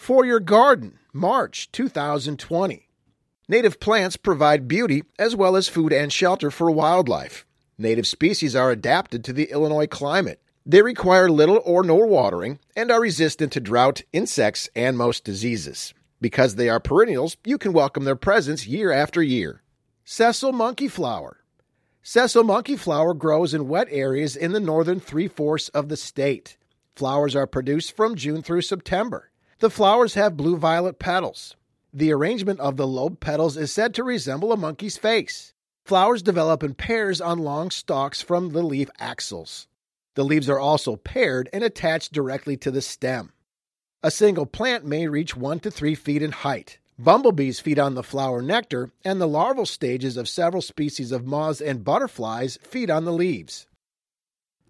For Your Garden, March 2020. Native plants provide beauty as well as food and shelter for wildlife. Native species are adapted to the Illinois climate. They require little or no watering and are resistant to drought, insects, and most diseases. Because they are perennials, you can welcome their presence year after year. Cecil monkeyflower. Cecil monkeyflower grows in wet areas in the northern three-fourths of the state. Flowers are produced from June through September. The flowers have blue-violet petals. The arrangement of the lobe petals is said to resemble a monkey's face. Flowers develop in pairs on long stalks from the leaf axils. The leaves are also paired and attached directly to the stem. A single plant may reach 1 to 3 feet in height. Bumblebees feed on the flower nectar, and the larval stages of several species of moths and butterflies feed on the leaves.